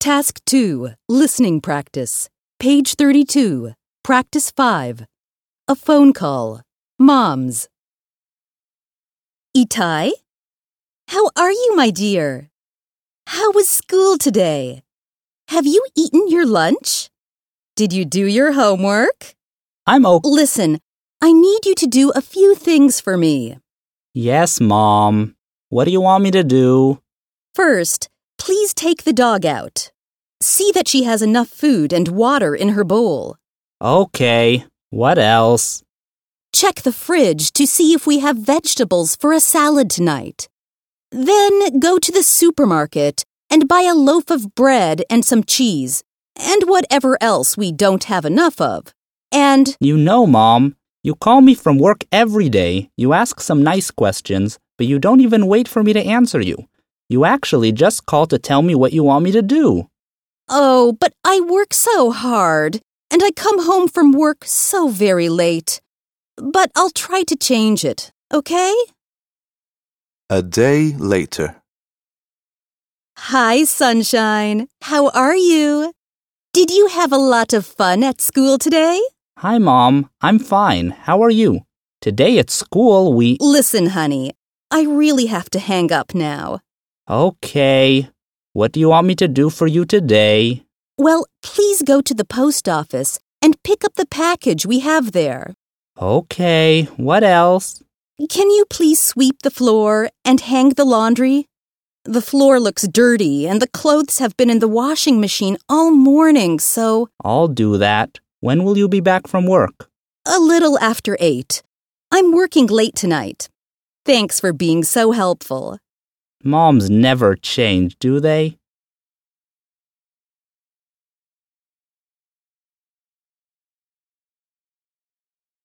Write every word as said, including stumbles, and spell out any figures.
Task two, Listening Practice. Page thirty-two, Practice five. A phone call. Moms. Itai? How are you, my dear? How was school today? Have you eaten your lunch? Did you do your homework? I'm okay. Listen, I need you to do a few things for me. Yes, Mom. What do you want me to do? First, please take the dog out. See that she has enough food and water in her bowl. Okay. What else? Check the fridge to see if we have vegetables for a salad tonight. Then go to the supermarket and buy a loaf of bread and some cheese, and whatever else we don't have enough of. And... You know, Mom, you call me from work every day. You ask some nice questions, but you don't even wait for me to answer you. You actually just call to tell me what you want me to do. Oh, but I work so hard, and I come home from work so very late. But I'll try to change it, okay? A day later. Hi, Sunshine. How are you? Did you have a lot of fun at school today? Hi, Mom. I'm fine. How are you? Today at school, we... Listen, honey, I really have to hang up now. Okay. What do you want me to do for you today? Well, please go to the post office and pick up the package we have there. Okay. What else? Can you please sweep the floor and hang the laundry? The floor looks dirty and the clothes have been in the washing machine all morning, so... I'll do that. When will you be back from work? A little after eight. I'm working late tonight. Thanks for being so helpful. Moms never change, do they?